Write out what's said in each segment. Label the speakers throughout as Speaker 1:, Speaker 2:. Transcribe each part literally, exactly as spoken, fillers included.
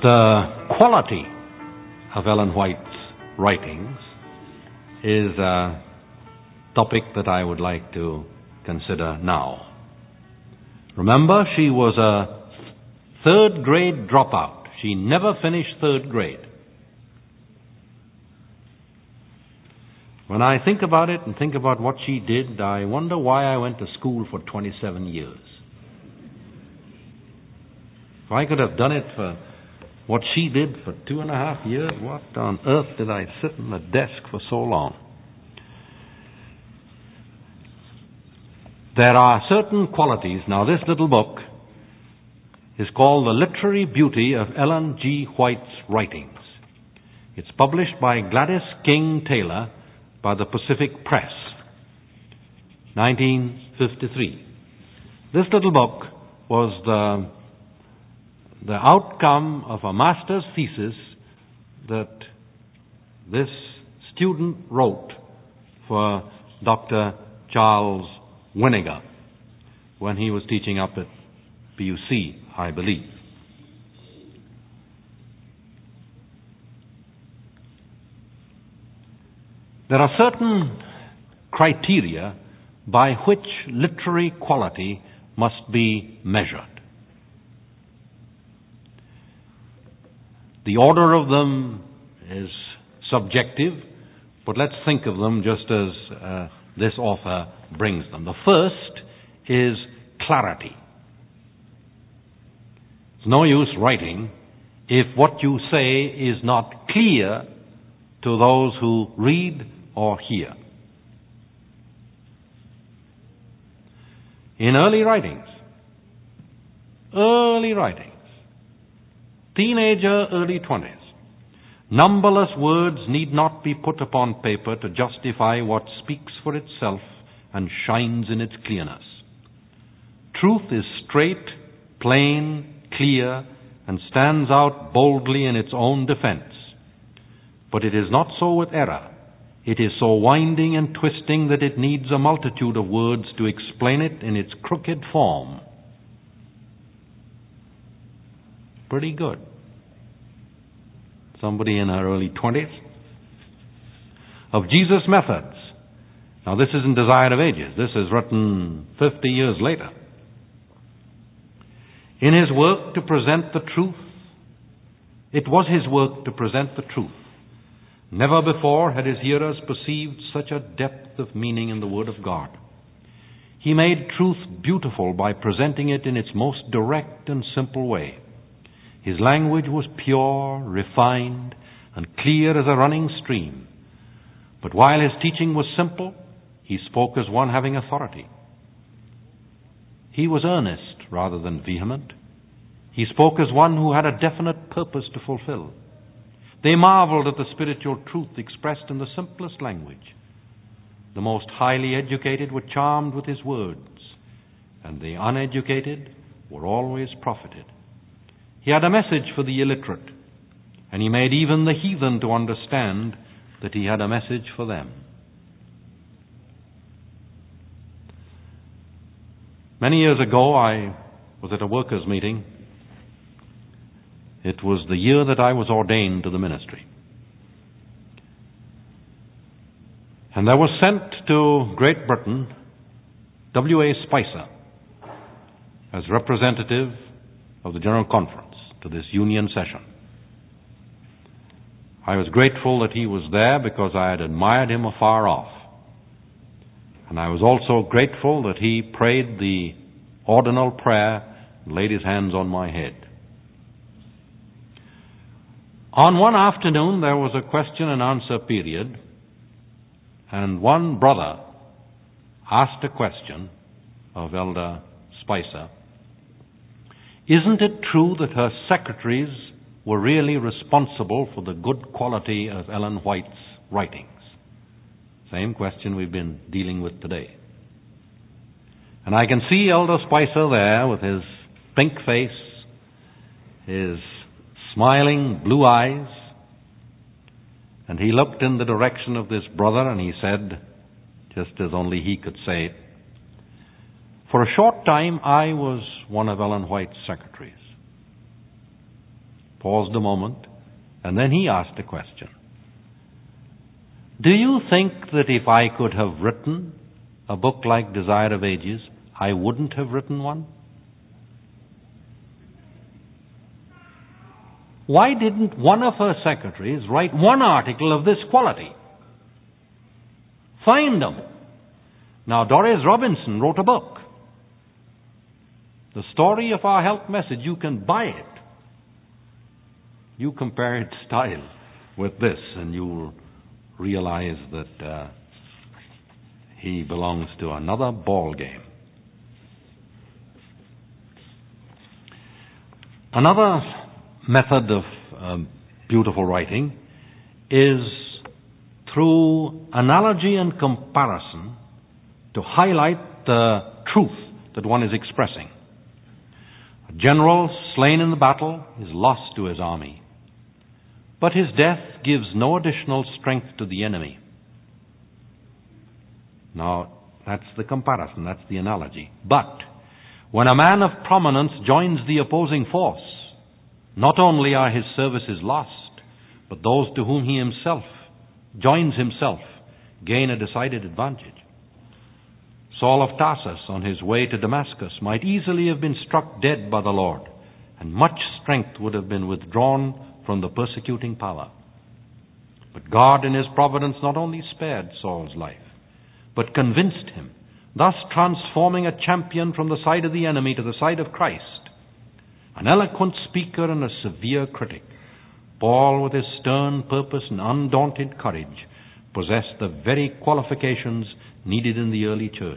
Speaker 1: The quality of Ellen White's writings is a topic that I would like to consider now. Remember, she was a third grade dropout. She never finished third grade. When I think about it and think about what she did, I wonder why I went to school for twenty-seven years. If I could have done it for what she did for two and a half years, what on earth did I sit in the desk for so long? There are certain qualities. Now, this little book is called The Literary Beauty of Ellen G. White's Writings. It's published by Gladys King Taylor by the Pacific Press, nineteen fifty-three. This little book was the, the outcome of a master's thesis that this student wrote for Doctor Charles Winnegar when he was teaching up at P U C, I believe. There are certain criteria by which literary quality must be measured. The order of them is subjective, but let's think of them just as uh, this author brings them. The first is clarity. It's no use writing if what you say is not clear to those who read or hear. In early writings, early writings, teenager, early twenties, numberless words need not be put upon paper to justify what speaks for itself and shines in its clearness. Truth is straight, plain, clear, and stands out boldly in its own defense. But it is not so with error. It is so winding and twisting that it needs a multitude of words to explain it in its crooked form. Pretty good. Somebody in her early twenties. Of Jesus' methods. Now, this isn't Desire of Ages. This is written fifty years later. In his work to present the truth, it was his work to present the truth. Never before had his hearers perceived such a depth of meaning in the Word of God. He made truth beautiful by presenting it in its most direct and simple way. His language was pure, refined, and clear as a running stream. But while his teaching was simple, he spoke as one having authority. He was earnest rather than vehement. He spoke as one who had a definite purpose to fulfill. They marveled at the spiritual truth expressed in the simplest language. The most highly educated were charmed with his words, and the uneducated were always profited. He had a message for the illiterate, and he made even the heathen to understand that he had a message for them. Many years ago, I was at a workers' meeting. It was the year that I was ordained to the ministry. And there was sent to Great Britain W A Spicer as representative of the General Conference to this union session. I was grateful that he was there because I had admired him afar off. And I was also grateful that he prayed the ordinal prayer and laid his hands on my head. On one afternoon, there was a question and answer period, and one brother asked a question of Elder Spicer. Isn't it true that her secretaries were really responsible for the good quality of Ellen White's writings? Same question we've been dealing with today. And I can see Elder Spicer there with his pink face, his smiling blue eyes, and he looked in the direction of this brother and he said, just as only he could say it, for a short time I was one of Ellen White's secretaries. paused a moment, and then he asked a question. Do you think that if I could have written a book like Desire of Ages, I wouldn't have written one? Why didn't one of her secretaries write one article of this quality? Find them. Now, Doris Robinson wrote a book. The Story of Our Health Message, you can buy it. You compare its style with this, and you'll realize that uh, he belongs to another ball game. Another method of um, beautiful writing is through analogy and comparison to highlight the truth that one is expressing. A general slain in the battle is lost to his army, but his death gives no additional strength to the enemy. Now, that's the comparison, that's the analogy. But when a man of prominence joins the opposing force, not only are his services lost, but those to whom he himself joins himself gain a decided advantage. Saul of Tarsus, on his way to Damascus, might easily have been struck dead by the Lord, and much strength would have been withdrawn from the persecuting power. But God in his providence not only spared Saul's life, but convinced him, thus transforming a champion from the side of the enemy to the side of Christ. An eloquent speaker and a severe critic, Paul, with his stern purpose and undaunted courage, possessed the very qualifications needed in the early church.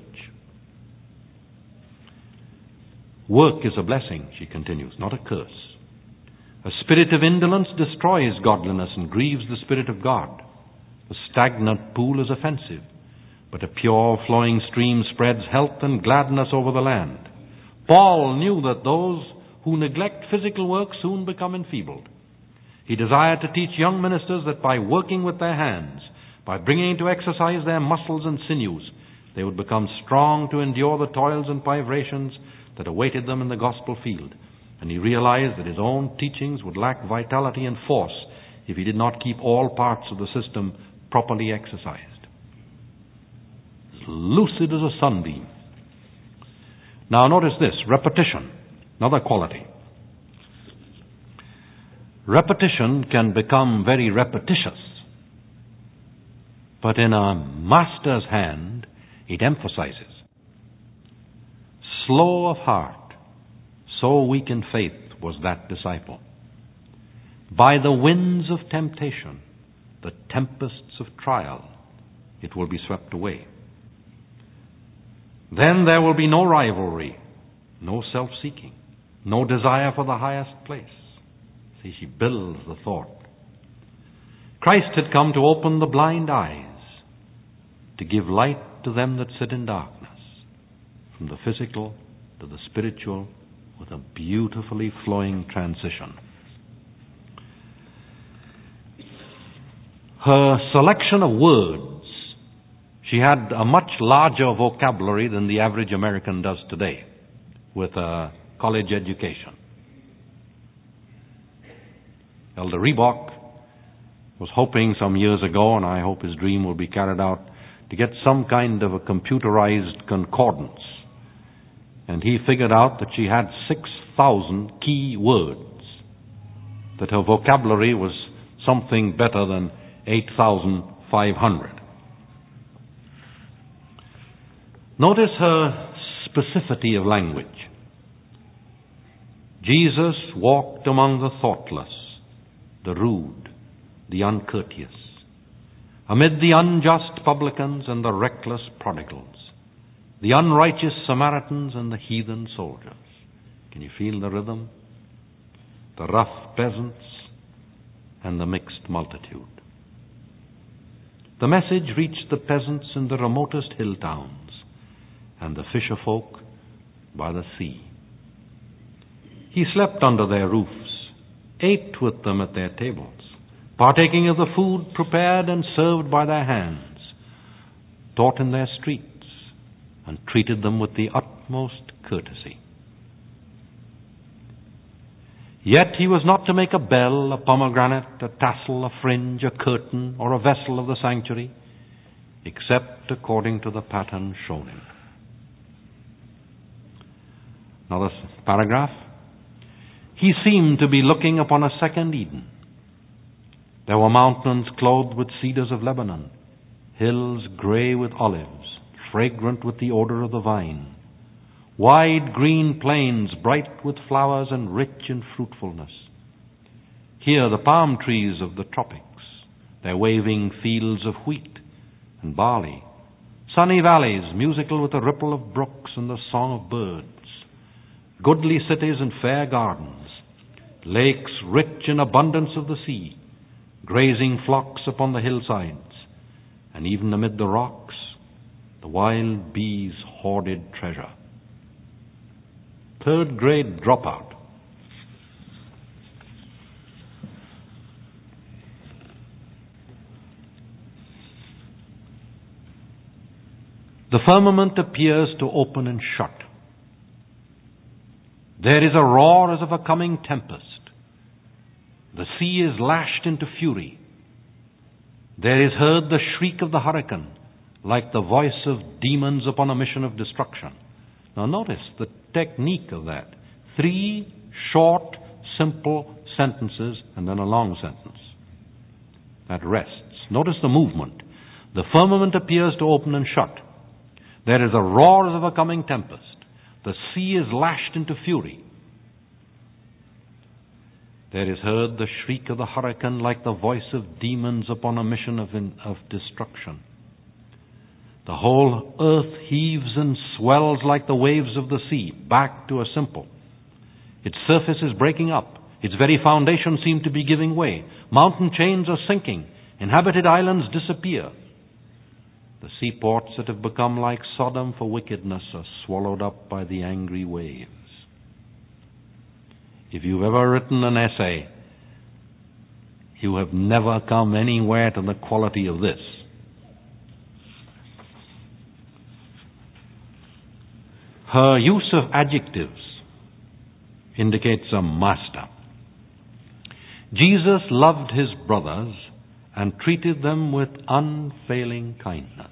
Speaker 1: Work is a blessing, she continues, not a curse. A spirit of indolence destroys godliness and grieves the Spirit of God. A stagnant pool is offensive, but a pure flowing stream spreads health and gladness over the land. Paul knew that those who neglect physical work soon become enfeebled. He desired to teach young ministers that by working with their hands, by bringing into exercise their muscles and sinews, they would become strong to endure the toils and privations that awaited them in the gospel field. And he realized that his own teachings would lack vitality and force if he did not keep all parts of the system properly exercised. As lucid as a sunbeam. Now notice this, repetition, another quality. Repetition can become very repetitious, but in a master's hand, it emphasizes. Slow of heart, so weak in faith was that disciple. By the winds of temptation, the tempests of trial, it will be swept away. Then there will be no rivalry, no self-seeking, no desire for the highest place. See, she builds the thought. Christ had come to open the blind eyes, to give light to them that sit in darkness, from the physical to the spiritual, with a beautifully flowing transition. Her selection of words, she had a much larger vocabulary than the average American does today, with a college education. Elder Reebok was hoping some years ago, and I hope his dream will be carried out, to get some kind of a computerized concordance. And he figured out that she had six thousand key words, that her vocabulary was something better than eight thousand five hundred. Notice her specificity of language. Jesus walked among the thoughtless, the rude, the uncourteous, amid the unjust publicans and the reckless prodigals, the unrighteous Samaritans and the heathen soldiers. Can you feel the rhythm? The rough peasants and the mixed multitude. The message reached the peasants in the remotest hill towns and the fisher folk by the sea. He slept under their roofs, ate with them at their tables, partaking of the food prepared and served by their hands, taught in their streets, and treated them with the utmost courtesy. Yet he was not to make a bell, a pomegranate, a tassel, a fringe, a curtain, or a vessel of the sanctuary, except according to the pattern shown him. Another paragraph. He seemed to be looking upon a second Eden. There were mountains clothed with cedars of Lebanon, hills gray with olives, fragrant with the odor of the vine, wide green plains bright with flowers and rich in fruitfulness. Here the palm trees of the tropics, their waving fields of wheat and barley, sunny valleys musical with the ripple of brooks and the song of birds, goodly cities and fair gardens, lakes rich in abundance of the sea, grazing flocks upon the hillsides, and even amid the rocks, the wild bees hoarded treasure. Third grade dropout. The firmament appears to open and shut. There is a roar as of a coming tempest. The sea is lashed into fury. There is heard the shriek of the hurricane, like the voice of demons upon a mission of destruction. Now notice the technique of that. Three short, simple sentences and then a long sentence. That rests. Notice the movement. The firmament appears to open and shut. There is a roar as of a coming tempest. The sea is lashed into fury. There is heard the shriek of the hurricane like the voice of demons upon a mission of, in, of destruction. The whole earth heaves and swells like the waves of the sea, back to a simple. Its surface is breaking up. Its very foundations seem to be giving way. Mountain chains are sinking. Inhabited islands disappear. The seaports that have become like Sodom for wickedness are swallowed up by the angry waves. If you've ever written an essay, you have never come anywhere to the quality of this. Her use of adjectives indicates a master. Jesus loved his brothers and treated them with unfailing kindness.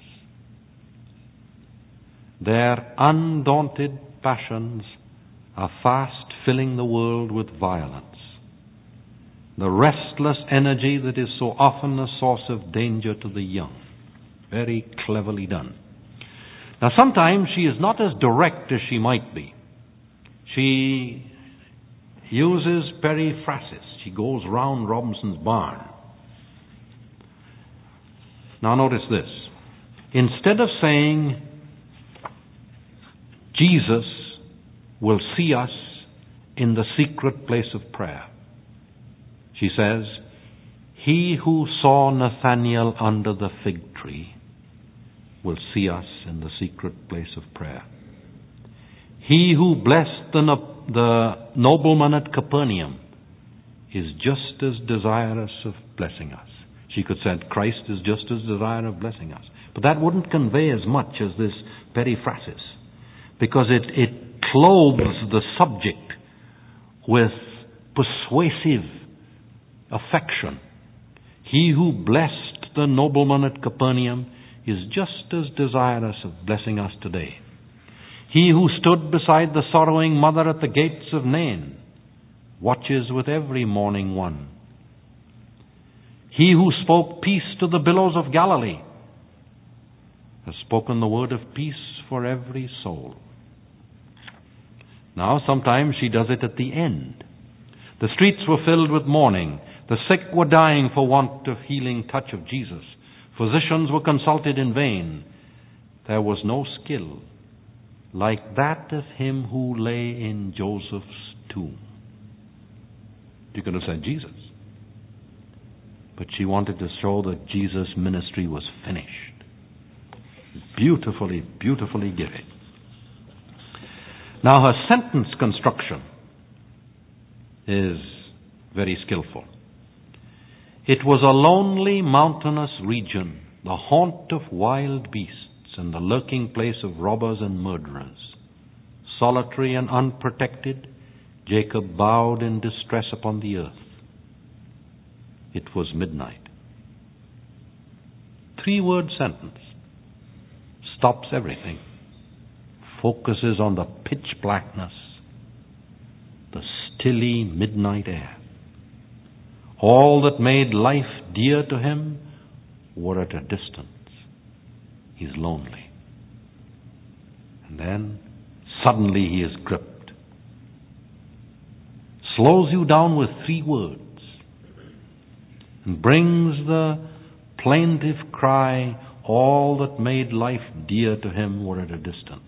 Speaker 1: Their undaunted passions are fast filling the world with violence. The restless energy that is so often a source of danger to the young. Very cleverly done. Now sometimes she is not as direct as she might be. She uses periphrasis. She goes round Robinson's barn. Now notice this. Instead of saying, Jesus will see us in the secret place of prayer, she says, he who saw Nathanael under the fig tree will see us in the secret place of prayer. He who blessed the, no- the nobleman at Capernaum is just as desirous of blessing us. She could say Christ is just as desirous of blessing us. But that wouldn't convey as much as this periphrasis, because it, it clothes the subject with persuasive affection. He who blessed the nobleman at Capernaum is just as desirous of blessing us today. He who stood beside the sorrowing mother at the gates of Nain watches with every mourning one. He who spoke peace to the billows of Galilee has spoken the word of peace for every soul. Now, sometimes she does it at the end. The streets were filled with mourning. The sick were dying for want of healing touch of Jesus. Physicians were consulted in vain. There was no skill like that of him who lay in Joseph's tomb. You could have said Jesus. But she wanted to show that Jesus' ministry was finished. Beautifully, beautifully given. Now her sentence construction is very skillful. It was a lonely mountainous region, the haunt of wild beasts and the lurking place of robbers and murderers. Solitary and unprotected, Jacob bowed in distress upon the earth. It was midnight. Three-word sentence stops everything, focuses on the pitch blackness, the stilly midnight air. All that made life dear to him were at a distance. He's lonely. And then suddenly he is gripped. Slows you down with three words and brings the plaintive cry, all that made life dear to him were at a distance.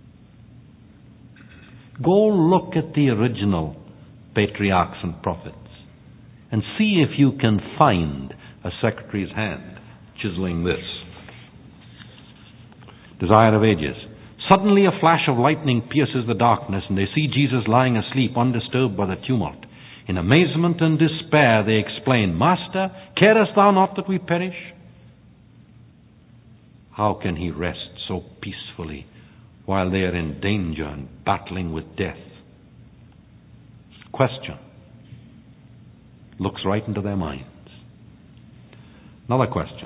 Speaker 1: Go look at the original patriarchs and prophets and see if you can find a secretary's hand chiseling this. Desire of Ages. Suddenly a flash of lightning pierces the darkness, and they see Jesus lying asleep, undisturbed by the tumult. In amazement and despair they exclaim, Master, carest thou not that we perish? How can he rest so peacefully while they are in danger and battling with death? Question. Looks right into their minds. Another question.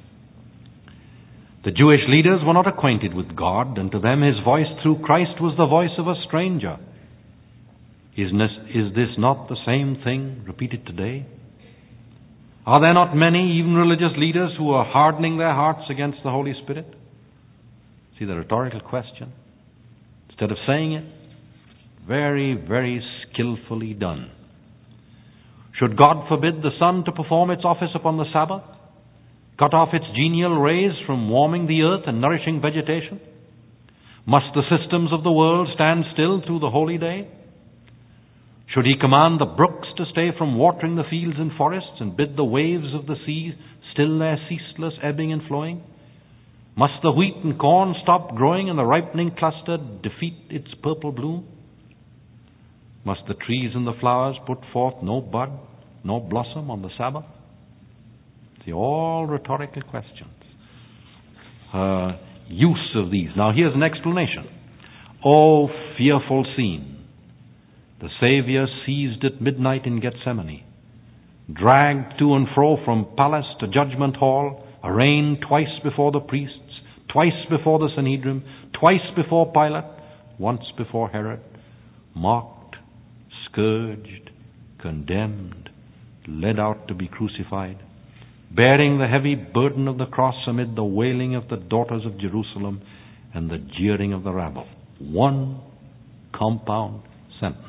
Speaker 1: The Jewish leaders were not acquainted with God, and to them his voice through Christ was the voice of a stranger. Is this not the same thing repeated today? Are there not many, even religious leaders, who are hardening their hearts against the Holy Spirit? See the rhetorical question? Instead of saying it, very, very skillfully done. Should God forbid the sun to perform its office upon the Sabbath? Cut off its genial rays from warming the earth and nourishing vegetation? Must the systems of the world stand still through the holy day? Should he command the brooks to stay from watering the fields and forests, and bid the waves of the sea still their ceaseless ebbing and flowing? Must the wheat and corn stop growing, and the ripening cluster defeat its purple bloom? Must the trees and the flowers put forth no bud, nor blossom on the Sabbath? See, all rhetorical questions. Uh, use of these. Now here's an explanation. Oh, fearful scene. The Savior seized at midnight in Gethsemane, dragged to and fro from palace to judgment hall, arraigned twice before the priests, twice before the Sanhedrin, twice before Pilate, once before Herod, mocked, scourged, condemned, led out to be crucified, bearing the heavy burden of the cross amid the wailing of the daughters of Jerusalem and the jeering of the rabble. One compound sentence.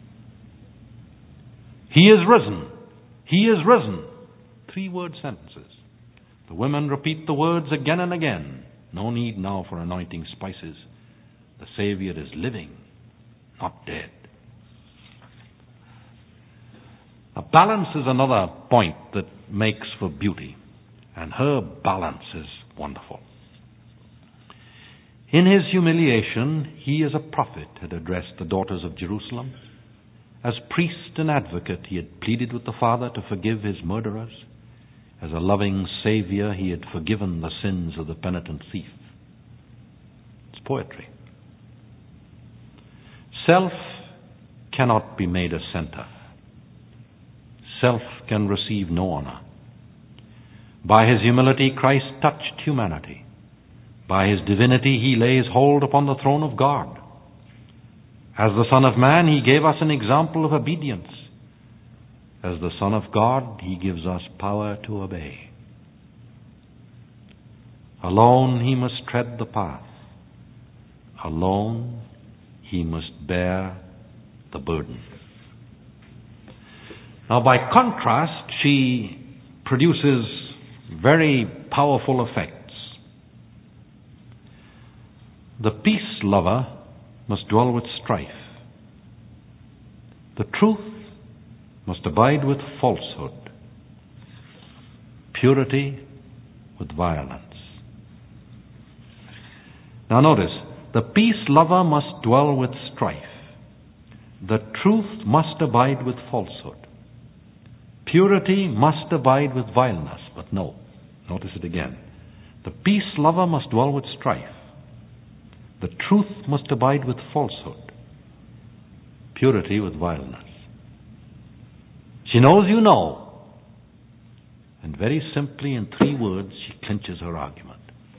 Speaker 1: He is risen. He is risen. Three-word sentences. The women repeat the words again and again. No need now for anointing spices. The Savior is living, not dead. Now, balance is another point that makes for beauty, and her balance is wonderful. In his humiliation, he as a prophet had addressed the daughters of Jerusalem. As priest and advocate, he had pleaded with the Father to forgive his murderers. As a loving Savior, he had forgiven the sins of the penitent thief. It's poetry. Self cannot be made a center. Self can receive no honor. By his humility, Christ touched humanity. By his divinity, he lays hold upon the throne of God. As the Son of Man, he gave us an example of obedience. As the Son of God, he gives us power to obey. Alone he must tread the path. Alone he must bear the burden. Now, by contrast, she produces very powerful effects. The peace lover must dwell with strife. The truth must abide with falsehood. Purity with violence. Now notice, the peace lover must dwell with strife. The truth must abide with falsehood. Purity must abide with vileness. But no, notice it again. The peace lover must dwell with strife. The truth must abide with falsehood. purity with vileness. She knows you know. And very simply, in three words, she clinches her argument.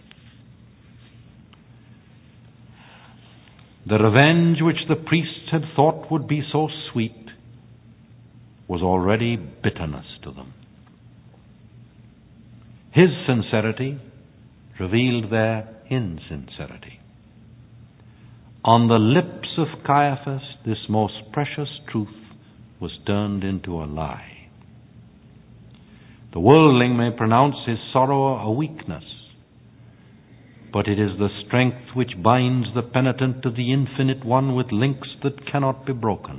Speaker 1: The revenge which the priests had thought would be so sweet was already bitterness to them. His sincerity revealed their insincerity. On the lips of Caiaphas, this most precious truth was turned into a lie. The worldling may pronounce his sorrow a weakness, but it is the strength which binds the penitent to the infinite one with links that cannot be broken.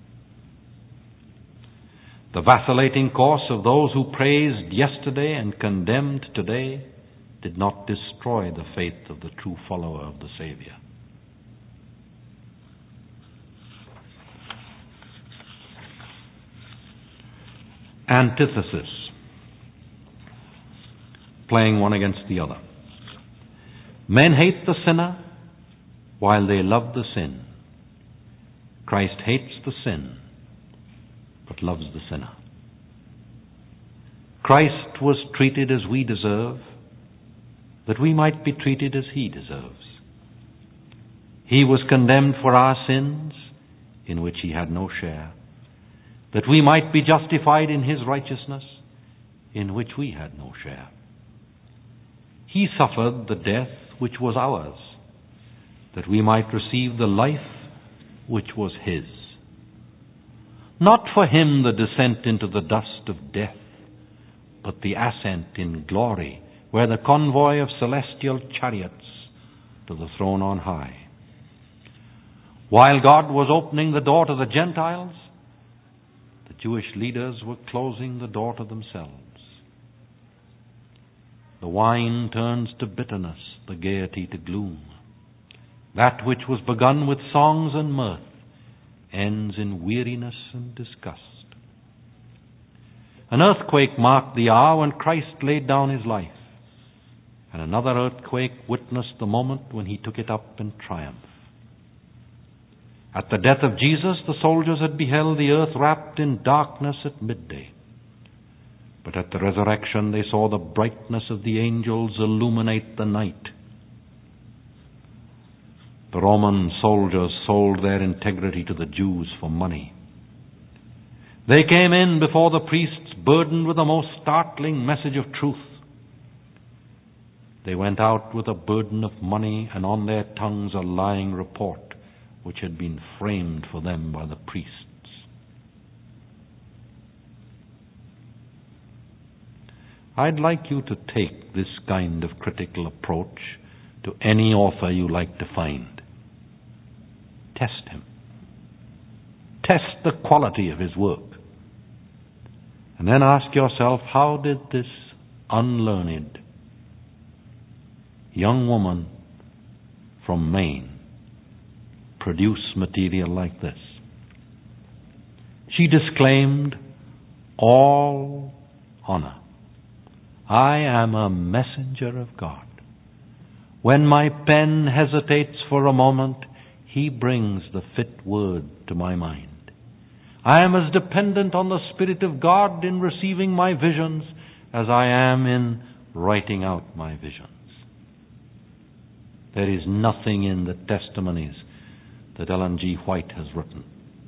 Speaker 1: The vacillating course of those who praised yesterday and condemned today did not destroy the faith of the true follower of the Savior. Antithesis. Playing one against the other. Men hate the sinner while they love the sin. Christ hates the sin but loves the sinner. Christ was treated as we deserve, that we might be treated as he deserves. He was condemned for our sins, in which he had no share, that we might be justified in his righteousness, in which we had no share. He suffered the death which was ours, that we might receive the life which was his. Not for him the descent into the dust of death, but the ascent in glory, where the convoy of celestial chariots to the throne on high. While God was opening the door to the Gentiles, the Jewish leaders were closing the door to themselves. The wine turns to bitterness, the gaiety to gloom. That which was begun with songs and mirth ends in weariness and disgust. An earthquake marked the hour when Christ laid down his life, and another earthquake witnessed the moment when he took it up in triumph. At the death of Jesus, the soldiers had beheld the earth wrapped in darkness at midday. But at the resurrection, they saw the brightness of the angels illuminate the night. The Roman soldiers sold their integrity to the Jews for money. They came in before the priests burdened with a most startling message of truth. They went out with a burden of money and on their tongues a lying report which had been framed for them by the priests. I'd like you to take this kind of critical approach to any author you like to find. Test him. Test the quality of his work. And then ask yourself, how did this unlearned young woman from Maine produce material like this? She disclaimed all honor. I am a messenger of God. When my pen hesitates for a moment, he brings the fit word to my mind. I am as dependent on the Spirit of God in receiving my visions as I am in writing out my visions. There is nothing in the testimonies that Ellen G. White has written.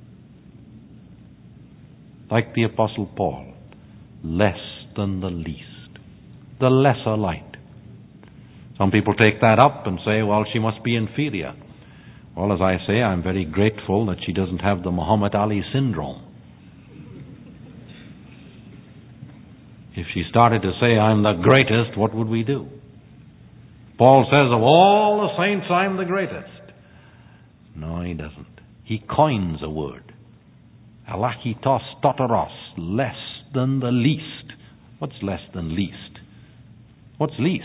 Speaker 1: Like the Apostle Paul, less than the least, the lesser light. Some people take that up and say, well, she must be inferior. Well, as I say, I'm very grateful that she doesn't have the Muhammad Ali syndrome. If she started to say, I'm the greatest, what would we do? Paul says, of all the saints, I'm the greatest. No, he doesn't. He coins a word. Alakitos toteros, less than the least. What's less than least? What's least?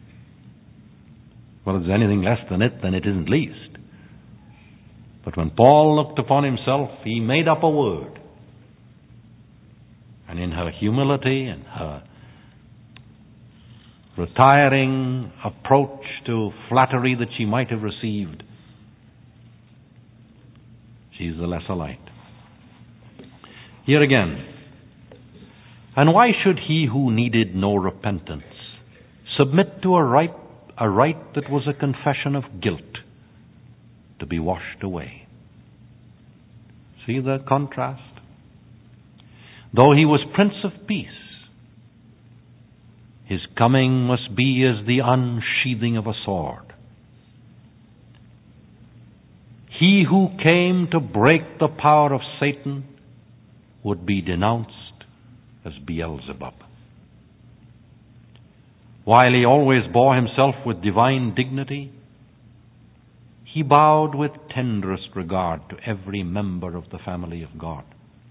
Speaker 1: Well, if there's anything less than it, then it isn't least. But when Paul looked upon himself, he made up a word. And in her humility and her retiring approach to flattery that she might have received, He's the lesser light. Here again, and why should he who needed no repentance submit to a rite, a rite that was a confession of guilt to be washed away? See the contrast? Though he was Prince of Peace, his coming must be as the unsheathing of a sword. He who came to break the power of Satan would be denounced as Beelzebub. While he always bore himself with divine dignity, he bowed with tenderest regard to every member of the family of God.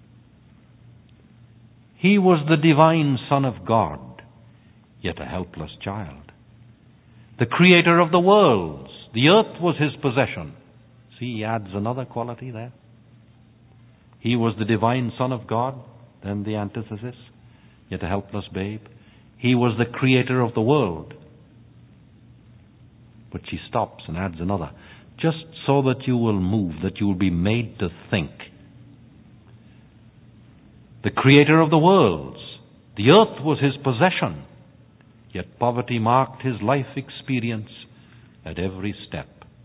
Speaker 1: He was the divine Son of God, yet a helpless child. The creator of the worlds, the earth was his possession. See, he adds another quality there. He was the divine Son of God, then the antithesis, yet a helpless babe. He was the creator of the world. But she stops and adds another, just so that you will move, that you will be made to think. The creator of the worlds, the earth was his possession, yet poverty marked his life experience at every step.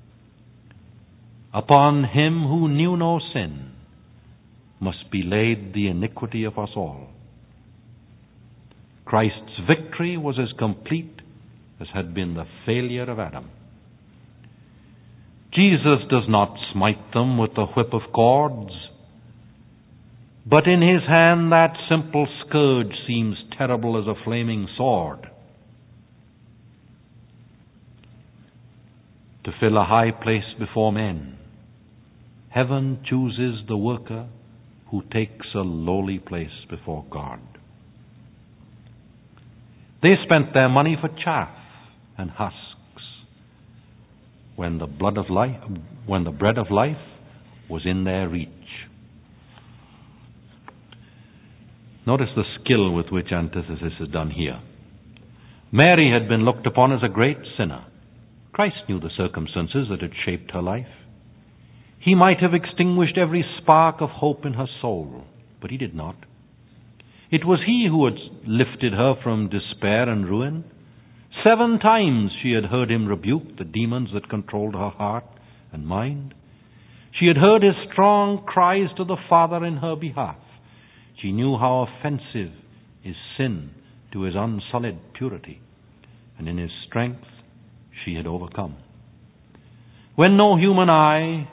Speaker 1: Upon him who knew no sin must be laid the iniquity of us all. Christ's victory was as complete as had been the failure of Adam. Jesus does not smite them with the whip of cords, but in his hand that simple scourge seems terrible as a flaming sword. To fill a high place before men, heaven chooses the worker who takes a lowly place before God. They spent their money for chaff and husks when the blood of life, when the bread of life was in their reach. Notice the skill with which antithesis is done here. Mary had been looked upon as a great sinner. Christ knew the circumstances that had shaped her life. He might have extinguished every spark of hope in her soul, but he did not. It was he who had lifted her from despair and ruin. Seven times she had heard him rebuke the demons that controlled her heart and mind. She had heard his strong cries to the Father in her behalf. She knew how offensive is sin to his unsullied purity, and in his strength she had overcome. When no human eye,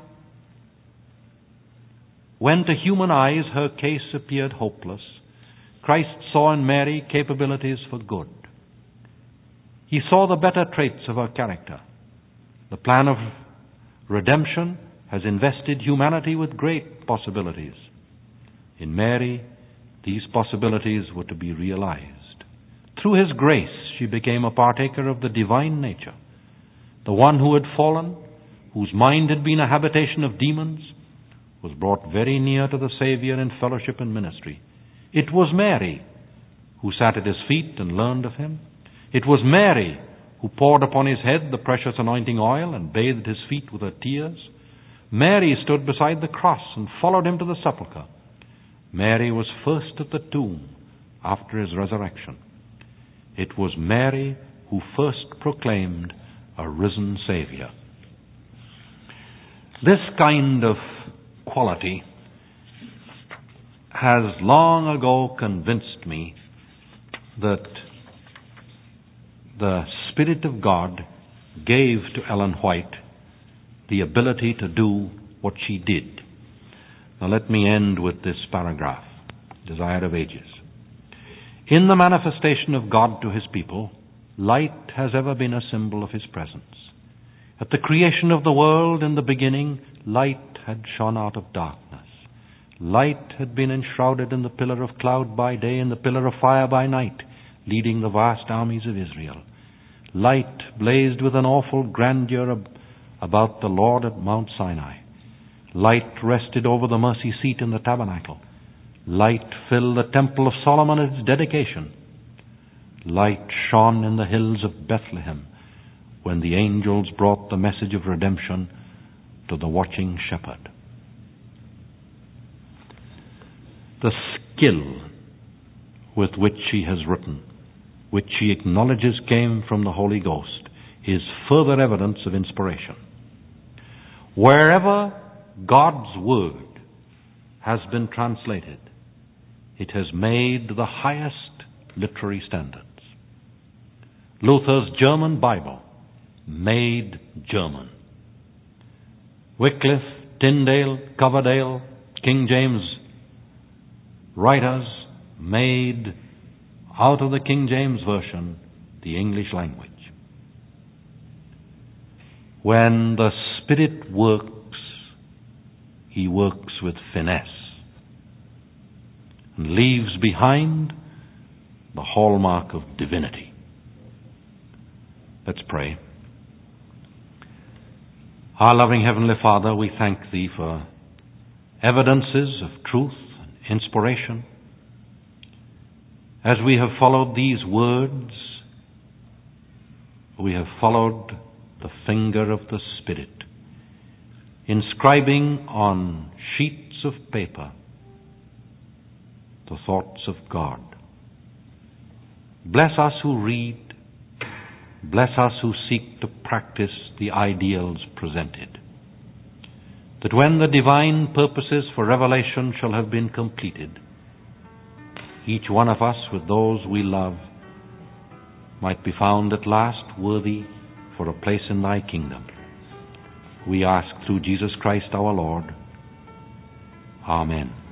Speaker 1: when to human eyes her case appeared hopeless, Christ saw in Mary capabilities for good. He saw the better traits of her character. The plan of redemption has invested humanity with great possibilities. In Mary, these possibilities were to be realized. Through his grace, she became a partaker of the divine nature. The one who had fallen, whose mind had been a habitation of demons, was brought very near to the Savior in fellowship and ministry. It was Mary who sat at his feet and learned of him. It was Mary who poured upon his head the precious anointing oil and bathed his feet with her tears. Mary stood beside the cross and followed him to the sepulchre. Mary was first at the tomb after his resurrection. It was Mary who first proclaimed a risen Savior. This kind of quality has long ago convinced me that the Spirit of God gave to Ellen White the ability to do what she did. Now let me end with this paragraph, Desire of Ages. In the manifestation of God to his people, light has ever been a symbol of his presence. At the creation of the world in the beginning, light had shone out of darkness. Light had been enshrouded in the pillar of cloud by day and the pillar of fire by night, leading the vast armies of Israel. Light blazed with an awful grandeur ab- about the Lord at Mount Sinai. Light rested over the mercy seat in the tabernacle. Light filled the temple of Solomon at its dedication. Light shone in the hills of Bethlehem when the angels brought the message of redemption to the watching shepherd. the skill with which she has written, which she acknowledges came from the Holy Ghost, is further evidence of inspiration. Wherever God's Word has been translated, it has made the highest literary standards. Luther's German Bible, made German. Wycliffe, Tyndale, Coverdale, King James writers made out of the King James Version the English language. When the Spirit works, He works with finesse and leaves behind the hallmark of divinity. Let's pray. Our loving Heavenly Father, we thank Thee for evidences of truth and inspiration. As we have followed these words, we have followed the finger of the Spirit, inscribing on sheets of paper the thoughts of God. Bless us who read. Bless us who seek to practice the ideals presented, that when the divine purposes for revelation shall have been completed, each one of us with those we love might be found at last worthy for a place in Thy kingdom. We ask through Jesus Christ our Lord. Amen.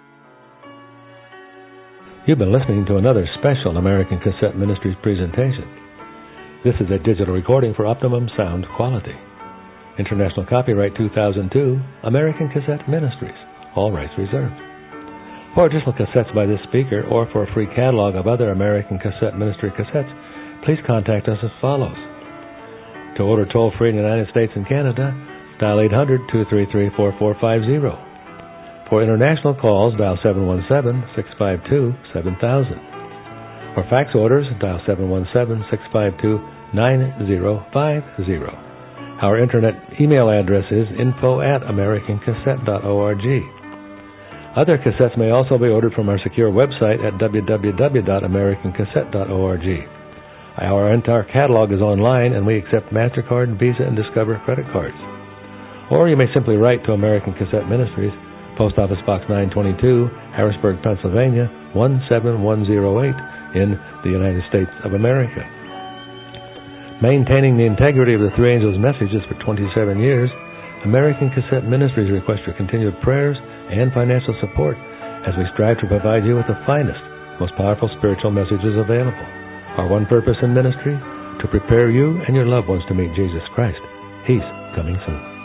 Speaker 2: You've been listening to another special American Cassette Ministries presentation. This is a digital recording for optimum sound quality. International copyright two thousand two, American Cassette Ministries. All rights reserved. For additional cassettes by this speaker or for a free catalog of other American Cassette Ministry cassettes, please contact us as follows. To order toll-free in the United States and Canada, dial eight hundred, two three three, four four five zero. For international calls, dial seven one seven, six five two, seven thousand. For fax orders, dial seven one seven, six five two, nine zero five zero. Our internet email address is info at american cassette dot org. Other cassettes may also be ordered from our secure website at w w w dot american cassette dot org. Our entire catalog is online, and we accept MasterCard, Visa, and Discover credit cards. Or you may simply write to American Cassette Ministries, Post Office Box nine twenty-two, Harrisburg, Pennsylvania, one seven one zero eight, in the United States of America. Maintaining the integrity of the Three Angels' messages for twenty-seven years, American Cassette Ministries requests your continued prayers and financial support as we strive to provide you with the finest, most powerful spiritual messages available. Our one purpose in ministry, to prepare you and your loved ones to meet Jesus Christ. He's coming soon.